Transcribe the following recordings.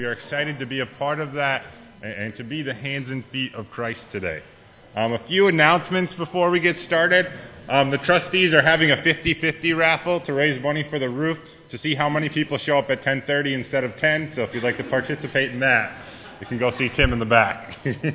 We are excited to be a part of that and to be the hands and feet of Christ today. A few announcements before we get started. The trustees are having a 50-50 raffle to raise money for the roof to see how many people show up at 10:30 instead of 10. So if you'd like to participate in that, you can go see Tim in the back.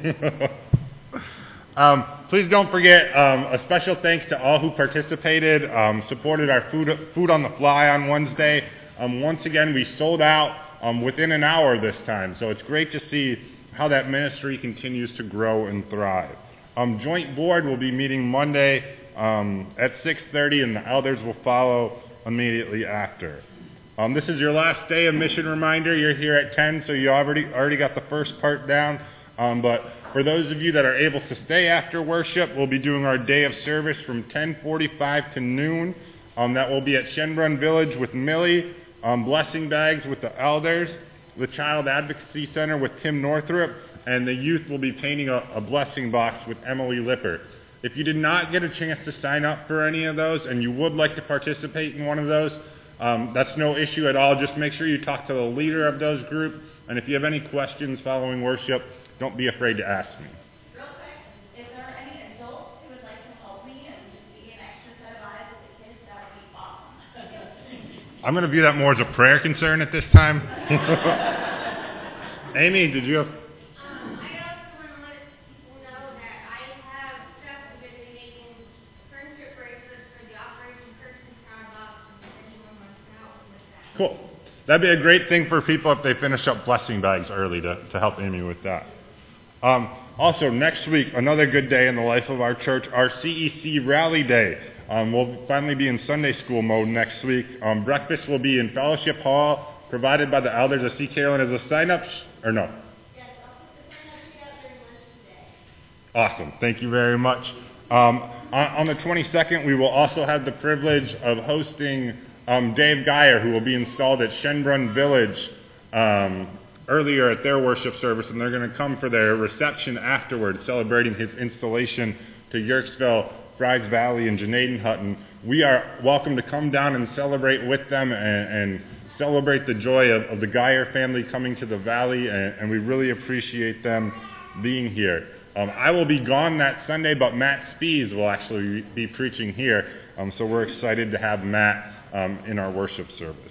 Please don't forget a special thanks to all who participated, supported our food on the fly on Wednesday. Once again, we sold out within an hour this time, so it's great to see how that ministry continues to grow and thrive. Joint board will be meeting Monday at 6:30, and the elders will follow immediately after. This is your last day of mission reminder. You're here at 10, so you already got the first part down. But for those of you that are able to stay after worship, we'll be doing our day of service from 10:45 to noon. That will be at Shenbrun Village with Millie, blessing bags with the elders, the Child Advocacy Center with Tim Northrup, and the youth will be painting a blessing box with Emily Lipper. If you did not get a chance to sign up for any of those and you would like to participate in one of those, that's no issue at all. Just make sure you talk to the leader of those groups, and if you have any questions following worship, don't be afraid to ask me. Real quick, is there any adults who would like to help me and just be an extra set of eyes with the kids? That would be awesome. I'm going to view that more as a prayer concern at this time. Amy, did you have... I also want to let people know that I have stuff I'm going to be making friendship bracelets for the Operation Person Proud Box if anyone wants to help with that. Cool. That'd be a great thing for people if they finish up blessing bags early to help Amy with that. Also, next week, another good day in the life of our church, our CEC Rally Day. We'll finally be in Sunday school mode next week. Breakfast will be in Fellowship Hall, provided by the elders. I see Carolyn as a sign-up, or no? Yes, I'll put the sign-up sheet out during lunch today. Awesome. Thank you very much. On the 22nd, we will also have the privilege of hosting Dave Geyer, who will be installed at Shenbrun Village earlier at their worship service, and they're going to come for their reception afterwards, celebrating his installation to Yerkesville, Fries Valley, and Janaden-Hutton. We are welcome to come down and celebrate with them and celebrate the joy of the Geyer family coming to the valley, and we really appreciate them being here. I will be gone that Sunday, but Matt Spees will actually be preaching here, so we're excited to have Matt in our worship service.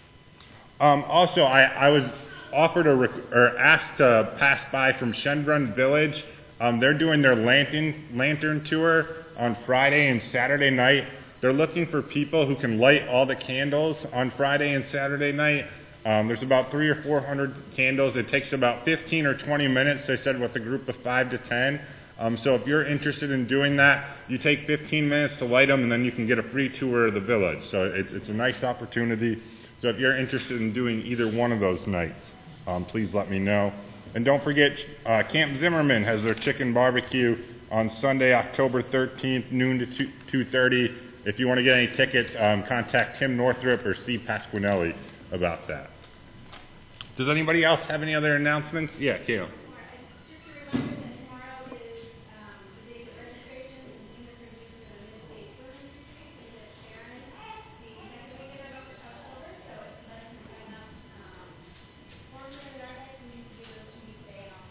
Also, I was offered or asked to pass by from Shenbrun Village. They're doing their lantern tour on Friday and Saturday night. They're looking for people who can light all the candles on Friday and Saturday night. There's about 300 or 400 candles. It takes about 15 or 20 minutes, they said, with a group of 5 to 10. So if you're interested in doing that, you take 15 minutes to light them, and then you can get a free tour of the village. So it's a nice opportunity. So if you're interested in doing either one of those nights, please let me know. And don't forget, Camp Zimmerman has their chicken barbecue on Sunday, October 13th, noon to 2:30. If you want to get any tickets, contact Tim Northrup or Steve Pasquinelli about that. Does anybody else have any other announcements? Yeah, Kale. Just a reminder that tomorrow is the day of registration and invitation to the Mid-State Children's Retreat is at Sharon the second weekend of October, so if you'd like to sign up formally that day, you need to do those 2 weeks today and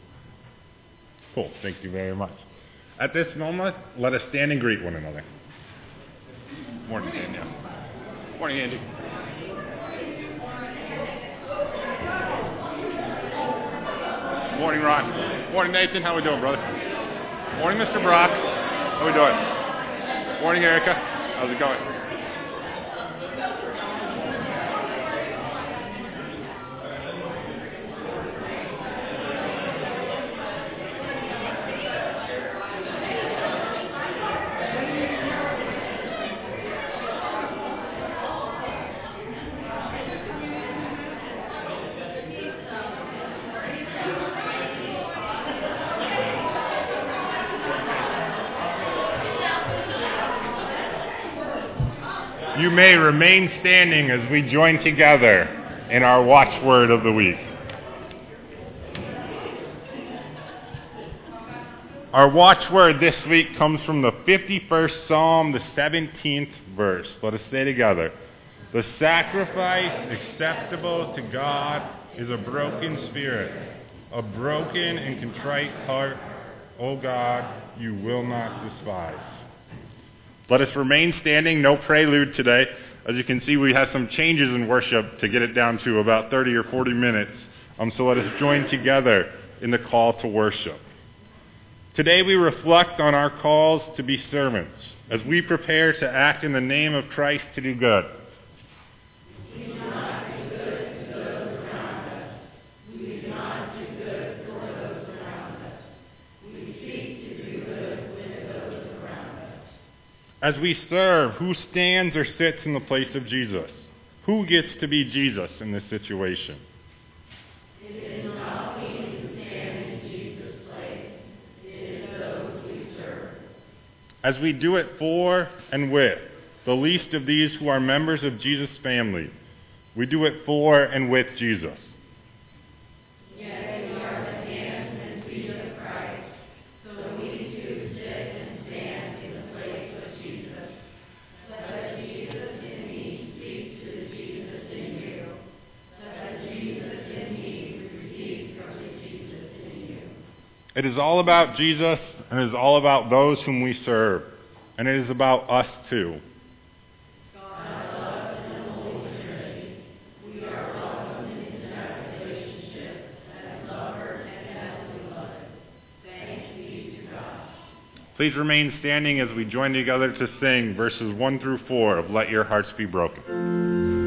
also. Cool. Thank you very much. At this moment, let us stand and greet one another. Morning, Danielle. Morning, Andy. Morning, Ron. Morning, Nathan. How we doing, brother? Morning, Mr. Brock. How we doing? Morning, Erica. How's it going? You may remain standing as we join together in our watchword of the week. Our watchword this week comes from the 51st Psalm, the 17th verse. Let us say together, "The sacrifice acceptable to God is a broken spirit, a broken and contrite heart, O God, you will not despise. Let us remain standing, no prelude today. As you can see, we have some changes in worship to get it down to about 30 or 40 minutes. So let us join together in the call to worship. Today we reflect on our calls to be servants as we prepare to act in the name of Christ to do good. We do not do good to those around us. We do not do good for those around us. We seek to do good with those around us. As we serve, who stands or sits in the place of Jesus? Who gets to be Jesus in this situation? It is not we who stand in Jesus' place. It is those we serve. As we do it for and with the least of these who are members of Jesus' family, we do it for and with Jesus. Yes, we are the hands and feet of Christ, so we too sit and stand in the place of Jesus. Let the Jesus in me speak to the Jesus in you. Let the Jesus in me receive from the Jesus in you. It is all about Jesus, and it is all about those whom we serve, and it is about us too. God loves in the Holy Trinity. We are welcomed into that relationship as lover and as beloved. Thanks be to God. Please remain standing as we join together to sing verses 1 through 4 of Let Your Hearts Be Broken.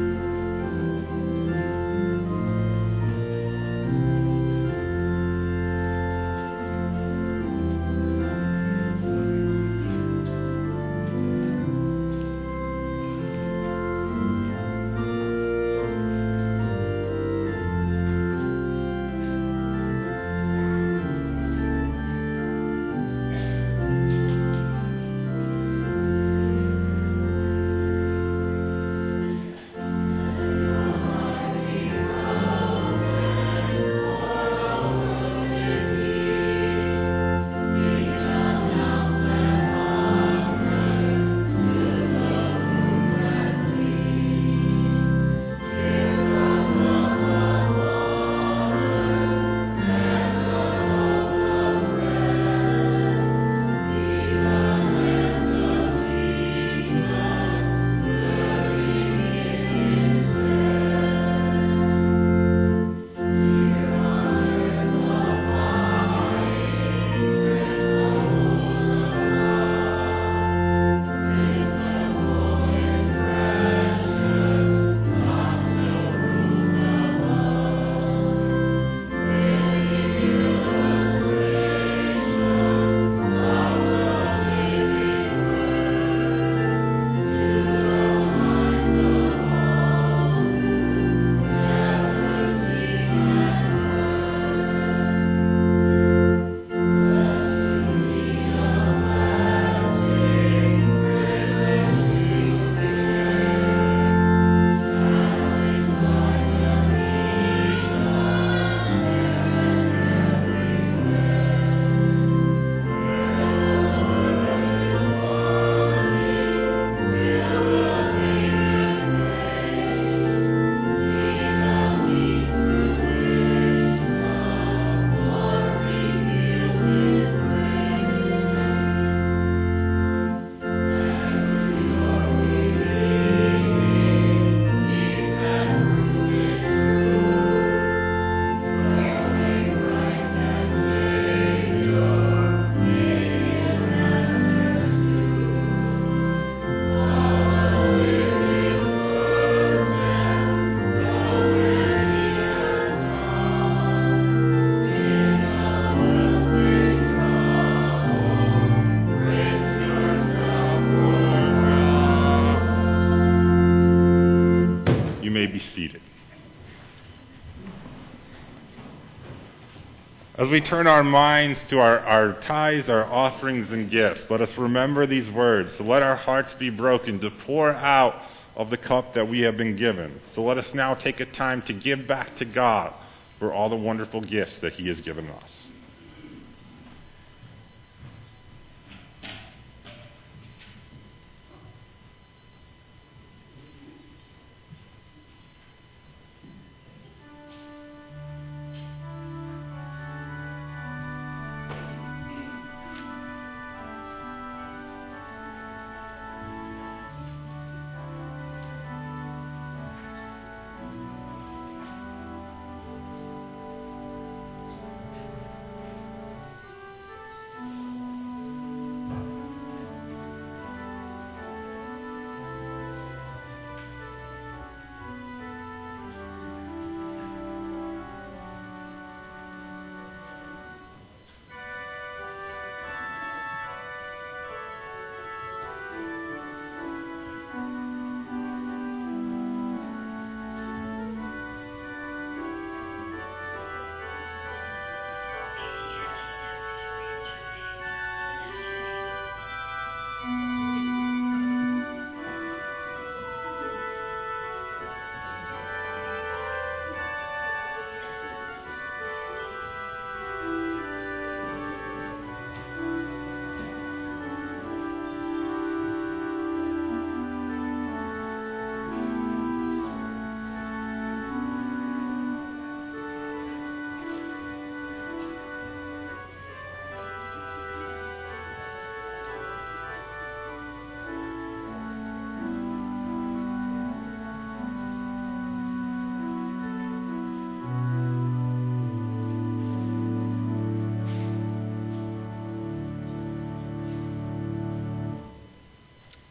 As we turn our minds to our tithes, our offerings, and gifts, let us remember these words. So let our hearts be broken to pour out of the cup that we have been given. So let us now take a time to give back to God for all the wonderful gifts that He has given us.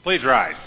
Please rise.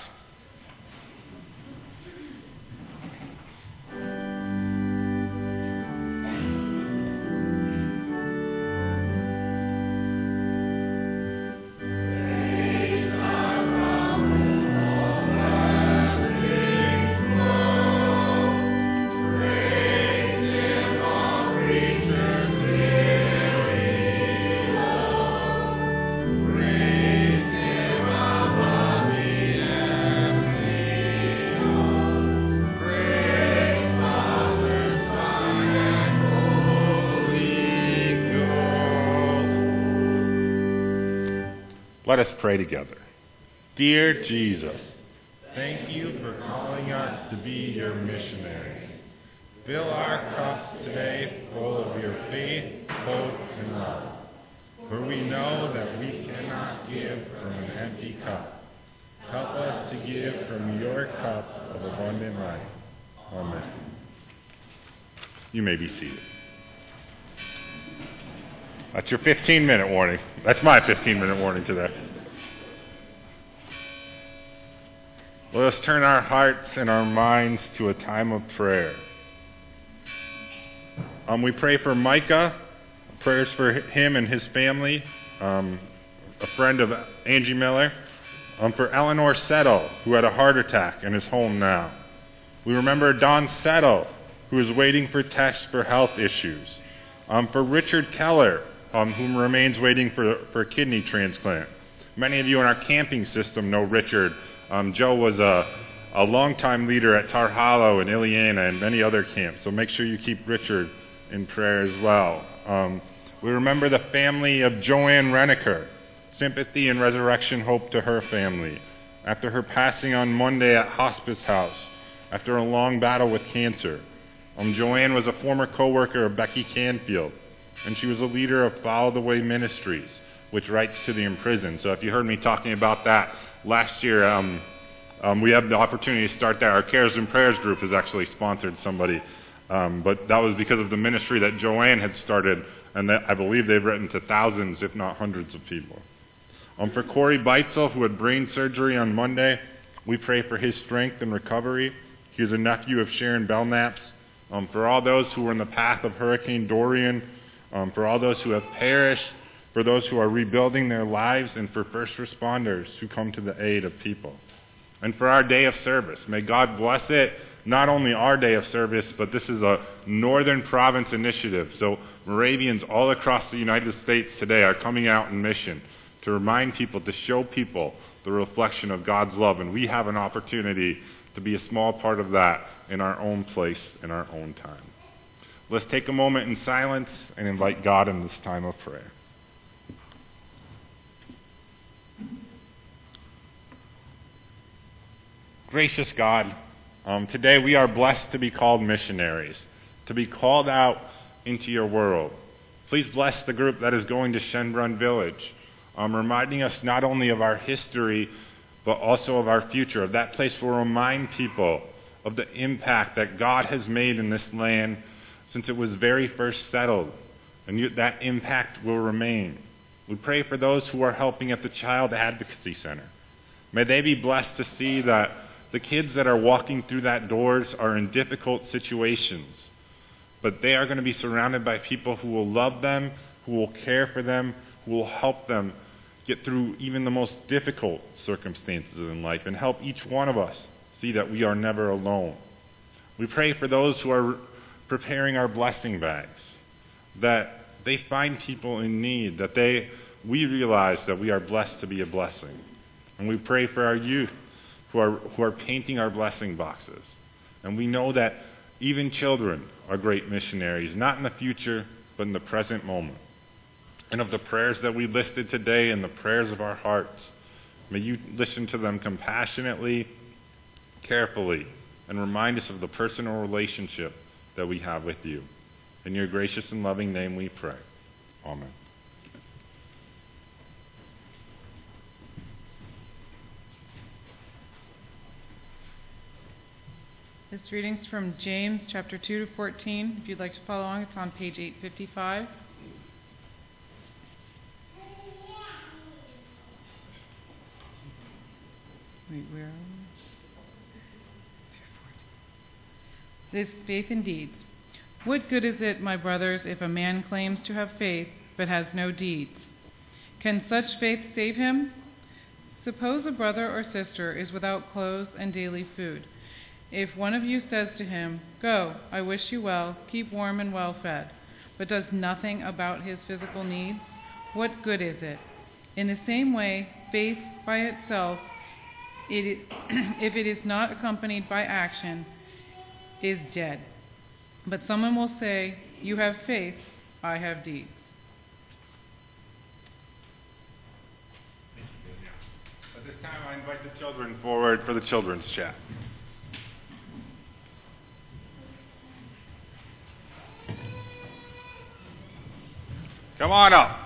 Let us pray together. Dear Jesus, thank you for calling us to be your missionaries. Fill our cups today full of your faith, hope, and love. For we know that we cannot give from an empty cup. Help us to give from your cup of abundant life. Amen. You may be seated. That's your 15-minute warning. That's my 15-minute warning today. Let us turn our hearts and our minds to a time of prayer. We pray for Micah, prayers for him and his family, a friend of Angie Miller, for Eleanor Settle, who had a heart attack and is home now. We remember Don Settle, who is waiting for tests for health issues. For Richard Keller, whom remains waiting for a kidney transplant. Many of you in our camping system know Richard. Joe was a longtime leader at Tar Hollow and Iliana and many other camps, so make sure you keep Richard in prayer as well. We remember the family of Joanne Reniker. Sympathy and resurrection hope to her family. After her passing on Monday at Hospice House, after a long battle with cancer. Joanne was a former co-worker of Becky Canfield, and she was a leader of Follow the Way Ministries, which writes to the imprisoned. So if you heard me talking about that last year, we have the opportunity to start that. Our Cares and Prayers group has actually sponsored somebody, but that was because of the ministry that Joanne had started, and that I believe they've written to thousands, if not hundreds of people. For Corey Beitzel, who had brain surgery on Monday, we pray for his strength and recovery. He is a nephew of Sharon Belknap's. For all those who were in the path of Hurricane Dorian, for all those who have perished, for those who are rebuilding their lives, and for first responders who come to the aid of people. And for our day of service, may God bless it, not only our day of service, but this is a Northern Province initiative. So Moravians all across the United States today are coming out in mission to remind people, to show people the reflection of God's love. And we have an opportunity to be a small part of that in our own place, in our own time. Let's take a moment in silence and invite God in this time of prayer. Gracious God, today we are blessed to be called missionaries, to be called out into your world. Please bless the group that is going to Shenbrun Village, reminding us not only of our history, but also of our future. Of that place will remind people of the impact that God has made in this land since it was very first settled, and that impact will remain. We pray for those who are helping at the Child Advocacy Center. May they be blessed to see that the kids that are walking through that doors are in difficult situations, but they are going to be surrounded by people who will love them, who will care for them, who will help them get through even the most difficult circumstances in life, and help each one of us see that we are never alone. We pray for those who are preparing our blessing bags, that they find people in need, that we realize that we are blessed to be a blessing. And we pray for our youth who are painting our blessing boxes. And we know that even children are great missionaries, not in the future, but in the present moment. And of the prayers that we listed today and the prayers of our hearts, may you listen to them compassionately, carefully, and remind us of the personal relationship that we have with you. In your gracious and loving name we pray. Amen. This reading's from James chapter 2 to 14. If you'd like to follow along, it's on page 855. Wait, where are we? This faith in deeds. What good is it, my brothers, if a man claims to have faith but has no deeds? Can such faith save him? Suppose a brother or sister is without clothes and daily food. If one of you says to him, "Go, I wish you well, keep warm and well fed," but does nothing about his physical needs, what good is it? In the same way, faith by itself, if it is not accompanied by action, is dead. But someone will say, "You have faith, I have deeds." At this time, I invite the children forward for the children's chat. Come on up.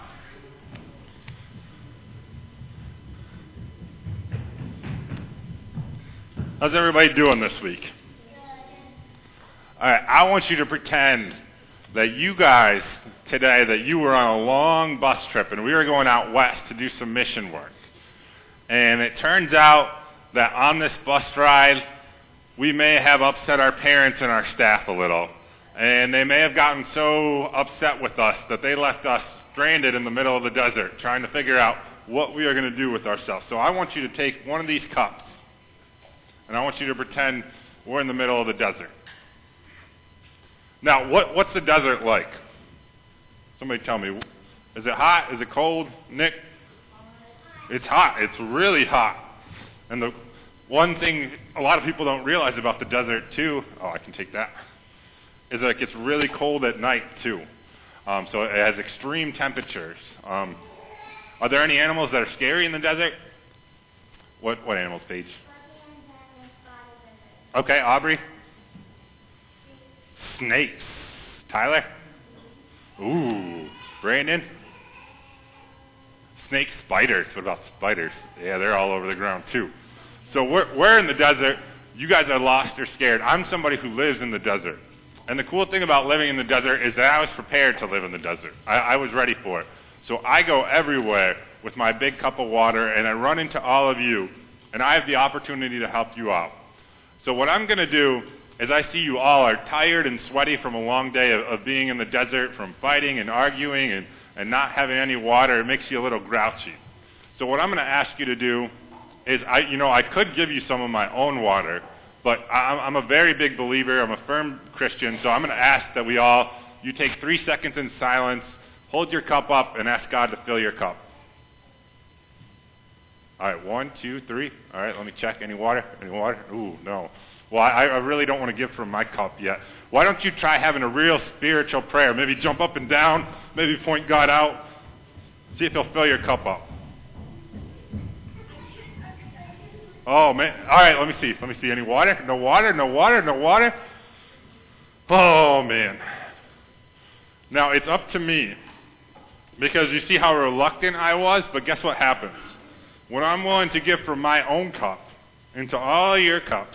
How's everybody doing this week? All right, I want you to pretend that you guys today, that you were on a long bus trip and we were going out west to do some mission work. And it turns out that on this bus ride, we may have upset our parents and our staff a little. And they may have gotten so upset with us that they left us stranded in the middle of the desert trying to figure out what we are going to do with ourselves. So I want you to take one of these cups, and I want you to pretend we're in the middle of the desert. Now, what's the desert like? Somebody tell me. Is it hot? Is it cold? Nick? It's hot. It's really hot. And the one thing a lot of people don't realize about the desert, too, I can take that, is that it gets really cold at night, too. So it has extreme temperatures. Are there any animals that are scary in the desert? What animals, Paige? Okay, Aubrey? Snakes. Tyler? Ooh. Brandon? Snake spiders. What about spiders? Yeah, they're all over the ground too. So we're in the desert. You guys are lost or scared. I'm somebody who lives in the desert. And the cool thing about living in the desert is that I was prepared to live in the desert. I was ready for it. So I go everywhere with my big cup of water, and I run into all of you, and I have the opportunity to help you out. So what I'm going to do is I see you all are tired and sweaty from a long day of being in the desert, from fighting and arguing and not having any water. It makes you a little grouchy. So what I'm going to ask you to do is, I could give you some of my own water, but I'm a very big believer. I'm a firm Christian, so I'm going to ask that you take 3 seconds in silence, hold your cup up, and ask God to fill your cup. All right, 1, 2, 3. All right, let me check. Any water? Any water? Ooh, no. Well, I really don't want to give from my cup yet. Why don't you try having a real spiritual prayer? Maybe jump up and down. Maybe point God out. See if he'll fill your cup up. Oh, man. All right, let me see. Let me see. Any water? No water? No water? No water? Oh, man. Now, it's up to me. Because you see how reluctant I was? But guess what happens? When I'm willing to give from my own cup into all your cups,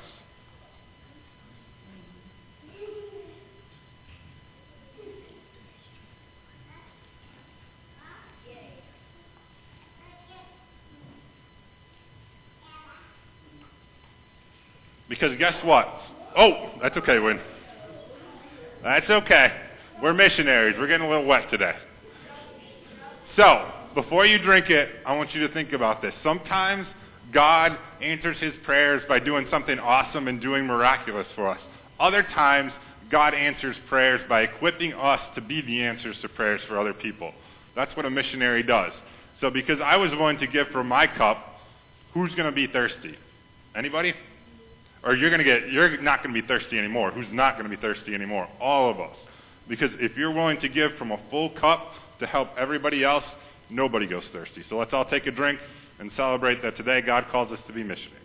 because guess what? Oh, that's okay, Wynn. That's okay. We're missionaries. We're getting a little wet today. So, before you drink it, I want you to think about this. Sometimes God answers his prayers by doing something awesome and doing miraculous for us. Other times, God answers prayers by equipping us to be the answers to prayers for other people. That's what a missionary does. So because I was willing to give from my cup, who's going to be thirsty? Anybody? Or you're not going to be thirsty anymore. Who's not going to be thirsty anymore? All of us. Because if you're willing to give from a full cup to help everybody else, nobody goes thirsty. So let's all take a drink and celebrate that today God calls us to be missionaries.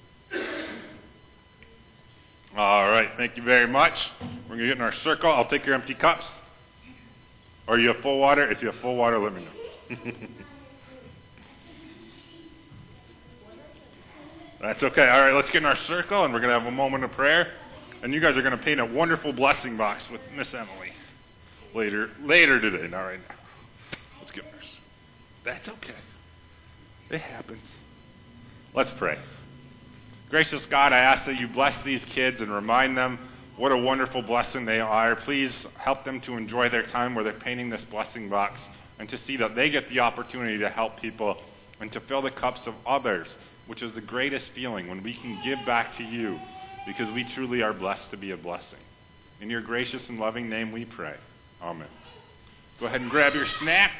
All right, thank you very much. We're going to get in our circle. I'll take your empty cups. Or you have full water? If you have full water, let me know. That's okay. All right, let's get in our circle, and we're going to have a moment of prayer. And you guys are going to paint a wonderful blessing box with Miss Emily later today, not right now. Let's get ours. That's okay. It happens. Let's pray. Gracious God, I ask that you bless these kids and remind them what a wonderful blessing they are. Please help them to enjoy their time where they're painting this blessing box and to see that they get the opportunity to help people and to fill the cups of others, which is the greatest feeling when we can give back to you because we truly are blessed to be a blessing. In your gracious and loving name we pray. Amen. Go ahead and grab your snack.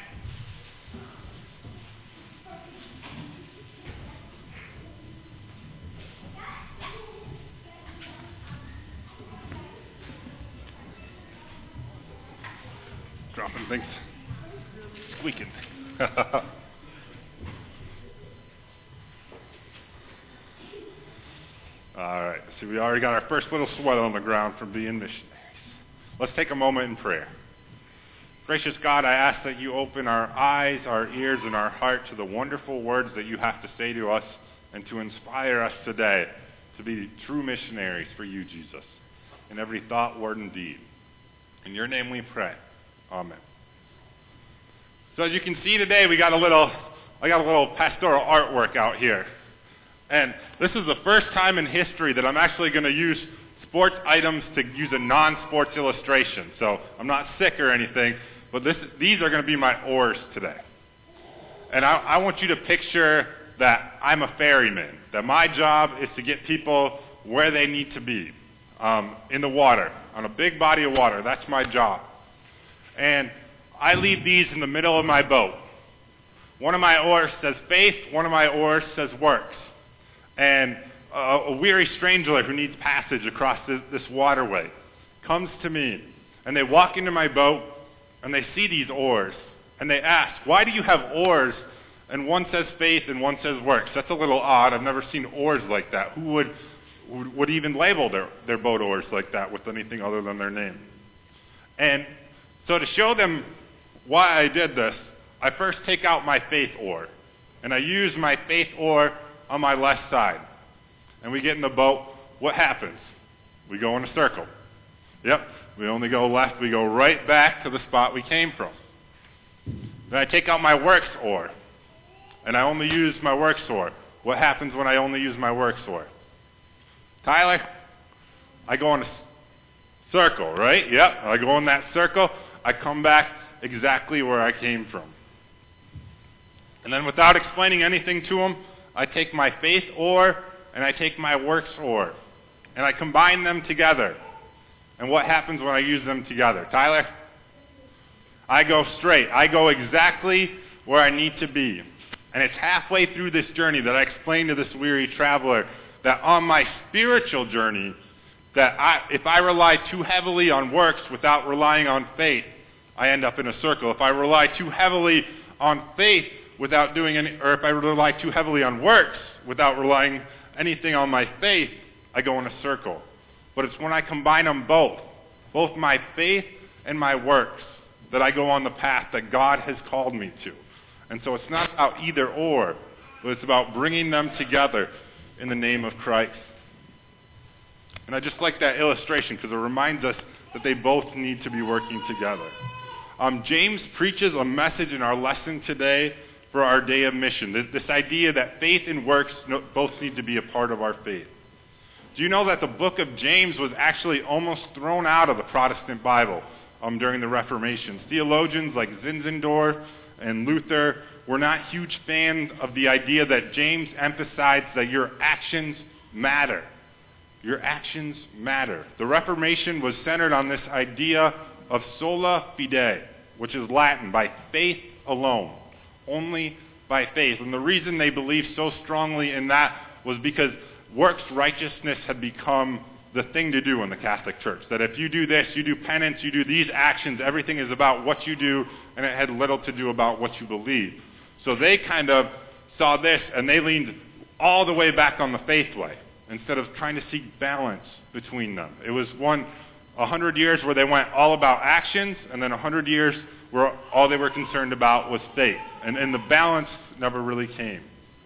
Dropping things. Squeaking. All right. So we already got our first little sweat on the ground from being missionaries. Let's take a moment in prayer. Gracious God, I ask that you open our eyes, our ears, and our heart to the wonderful words that you have to say to us and to inspire us today to be true missionaries for you, Jesus, in every thought, word, and deed. In your name we pray. Amen. So as you can see today, I got a little pastoral artwork out here. And this is the first time in history that I'm actually going to use sports items to use a non-sports illustration. So I'm not sick or anything, but these are going to be my oars today. And I want you to picture that I'm a ferryman, that my job is to get people where they need to be, in the water, on a big body of water. That's my job. And I leave these in the middle of my boat. One of my oars says faith, one of my oars says works. And a weary stranger who needs passage across this waterway comes to me, and they walk into my boat, and they see these oars, and they ask, why do you have oars, and one says faith and one says works? That's a little odd. I've never seen oars like that. Who would even label their boat oars like that with anything other than their name? And so to show them why I did this, I first take out my faith oar, and I use my faith oar on my left side. And we get in the boat. What happens? We go in a circle. Yep, we only go left. We go right back to the spot we came from. Then I take out my works oar, and I only use my works oar. What happens when I only use my works oar? Tyler, I go in a circle, right? Yep, I go in that circle. I come back exactly where I came from. And then without explaining anything to them, I take my faith oar and I take my works oar, and I combine them together. And what happens when I use them together? Tyler? I go straight. I go exactly where I need to be. And it's halfway through this journey that I explained to this weary traveler that on my spiritual journey, that if I rely too heavily on works without relying on faith, I end up in a circle. If I rely too heavily on faith without doing any, or if I rely too heavily on works without relying anything on my faith, I go in a circle. But it's when I combine them both my faith and my works, that I go on the path that God has called me to. And so it's not about either or, but it's about bringing them together in the name of Christ. And I just like that illustration because it reminds us that they both need to be working together. James preaches a message in our lesson today for our day of mission. This idea that faith and works both need to be a part of our faith. Do you know that the book of James was actually almost thrown out of the Protestant Bible during the Reformation? Theologians like Zinzendorf and Luther were not huge fans of the idea that James emphasized that your actions matter. Your actions matter. The Reformation was centered on this idea of sola fide, which is Latin, by faith alone. Only by faith. And the reason they believed so strongly in that was because works righteousness had become the thing to do in the Catholic Church. That if you do this, you do penance, you do these actions, everything is about what you do, and it had little to do about what you believe. So they kind of saw this, and they leaned all the way back on the faith way, instead of trying to seek balance between them. It was 100 years where they went all about actions, and then 100 years where all they were concerned about was faith. And the balance never really came.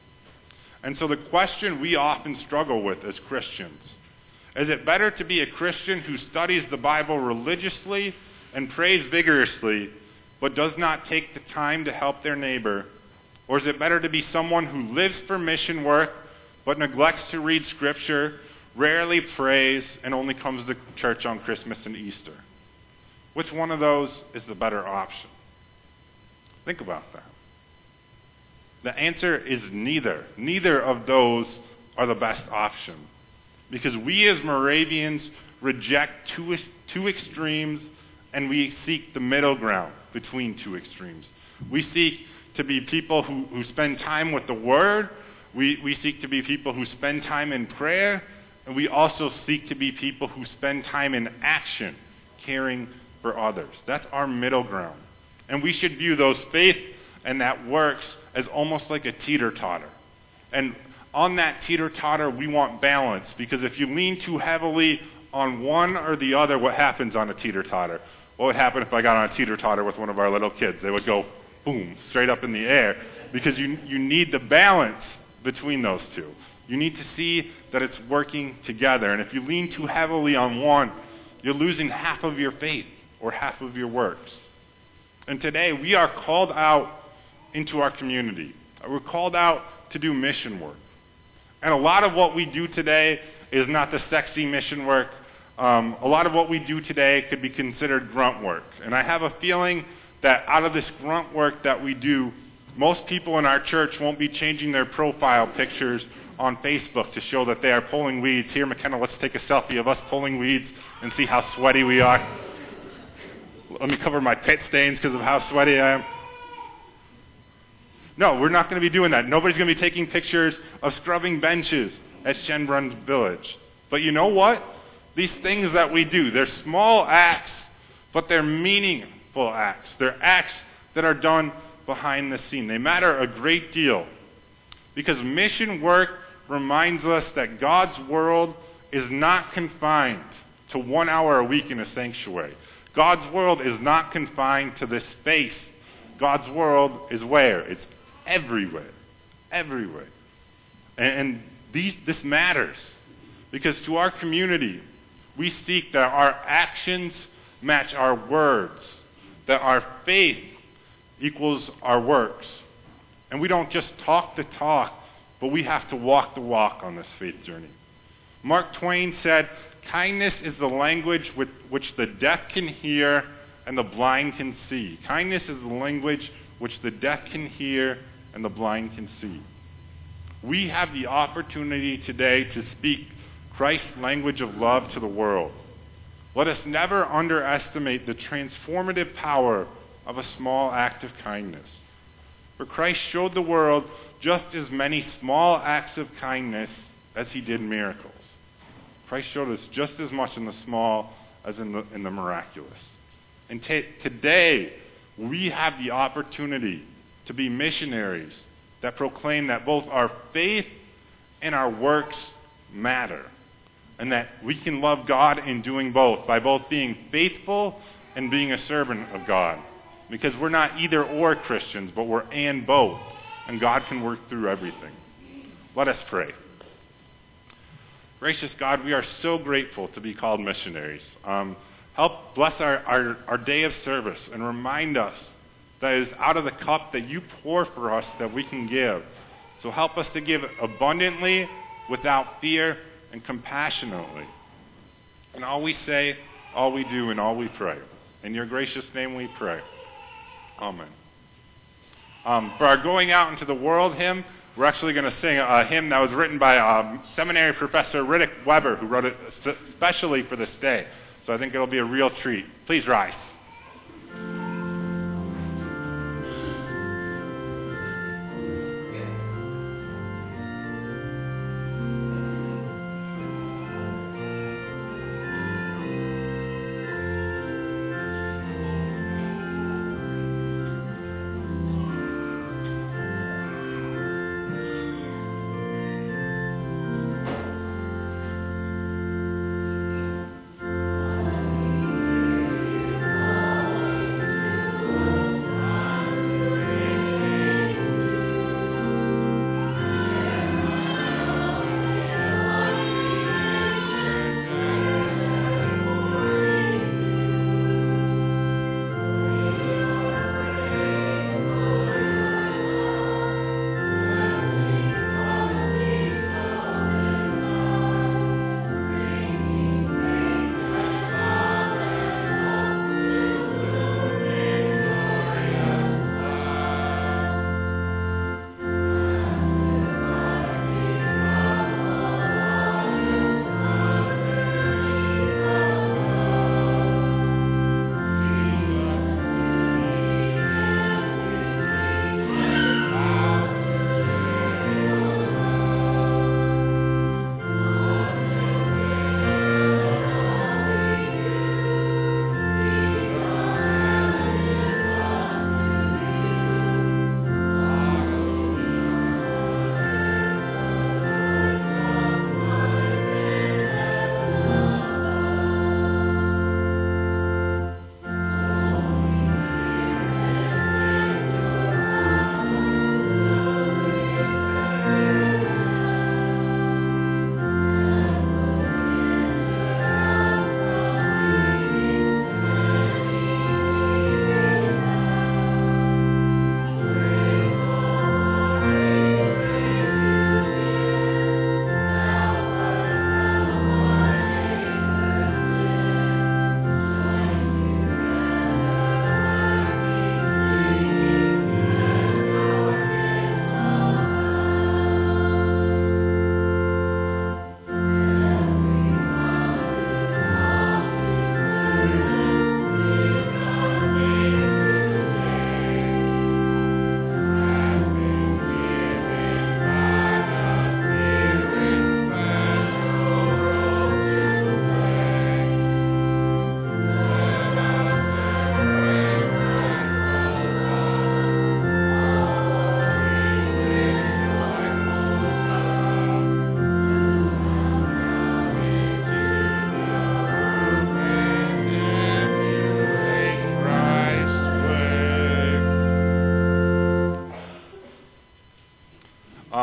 And so the question we often struggle with as Christians, is it better to be a Christian who studies the Bible religiously and prays vigorously, but does not take the time to help their neighbor? Or is it better to be someone who lives for mission work, but neglects to read Scripture, rarely prays, and only comes to church on Christmas and Easter? Which one of those is the better option? Think about that. The answer is neither. Neither of those are the best option. Because we as Moravians reject two extremes, and we seek the middle ground between two extremes. We seek to be people who spend time with the Word. We seek to be people who spend time in prayer. And we also seek to be people who spend time in action, caring for others. That's our middle ground. And we should view those faith and that works as almost like a teeter-totter. And on that teeter-totter, we want balance, because if you lean too heavily on one or the other, what happens on a teeter-totter? What would happen if I got on a teeter-totter with one of our little kids? They would go, boom, straight up in the air, because you need the balance between those two. You need to see that it's working together. And if you lean too heavily on one, you're losing half of your faith or half of your works. And today, we are called out into our community. We're called out to do mission work. And a lot of what we do today is not the sexy mission work. A lot of what we do today could be considered grunt work. And I have a feeling that out of this grunt work that we do, most people in our church won't be changing their profile pictures on Facebook to show that they are pulling weeds. Here, McKenna, let's take a selfie of us pulling weeds and see how sweaty we are. Let me cover my pit stains because of how sweaty I am. No, we're not going to be doing that. Nobody's going to be taking pictures of scrubbing benches at Shenbrun Village. But you know what? These things that we do, they're small acts, but they're meaningful acts. They're acts that are done behind the scene. They matter a great deal, because mission work reminds us that God's world is not confined to 1 hour a week in a sanctuary. God's world is not confined to this space. God's world is where? It's everywhere. Everywhere. And this matters, because to our community, we seek that our actions match our words, that our faith equals our works. And we don't just talk the talk, but we have to walk the walk on this faith journey. Mark Twain said, "Kindness is the language with which the deaf can hear and the blind can see." Kindness is the language which the deaf can hear and the blind can see. We have the opportunity today to speak Christ's language of love to the world. Let us never underestimate the transformative power of a small act of kindness. For Christ showed the world just as many small acts of kindness as he did miracles. Christ showed us just as much in the small as in the miraculous. And today, we have the opportunity to be missionaries that proclaim that both our faith and our works matter, and that we can love God in doing both, by both being faithful and being a servant of God. Because we're not either or Christians, but we're and both, and God can work through everything. Let us pray. Gracious God, we are so grateful to be called missionaries. Help bless our day of service, and remind us that it is out of the cup that you pour for us that we can give. So help us to give abundantly, without fear, and compassionately. And all we say, all we do, and all we pray. In your gracious name we pray. Amen. For our Going Out into the World hymn, we're actually going to sing a hymn that was written by seminary professor Riddick Weber, who wrote it especially for this day. So I think it'll be a real treat. Please rise.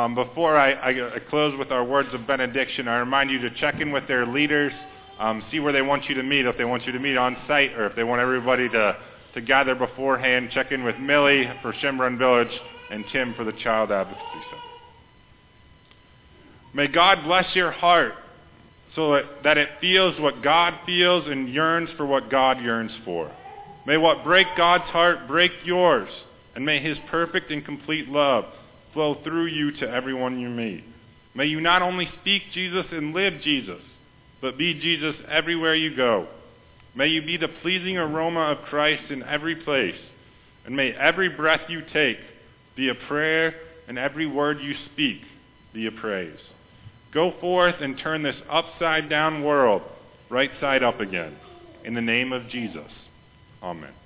Before I close with our words of benediction, I remind you to check in with their leaders, see where they want you to meet, if they want you to meet on site, or if they want everybody to gather beforehand. Check in with Millie for Shenbron Village and Tim for the Child Advocacy Center. May God bless your heart so that it feels what God feels and yearns for what God yearns for. May what break God's heart break yours, and may his perfect and complete love flow through you to everyone you meet. May you not only speak Jesus and live Jesus, but be Jesus everywhere you go. May you be the pleasing aroma of Christ in every place, and may every breath you take be a prayer, and every word you speak be a praise. Go forth and turn this upside-down world right side up again. In the name of Jesus. Amen.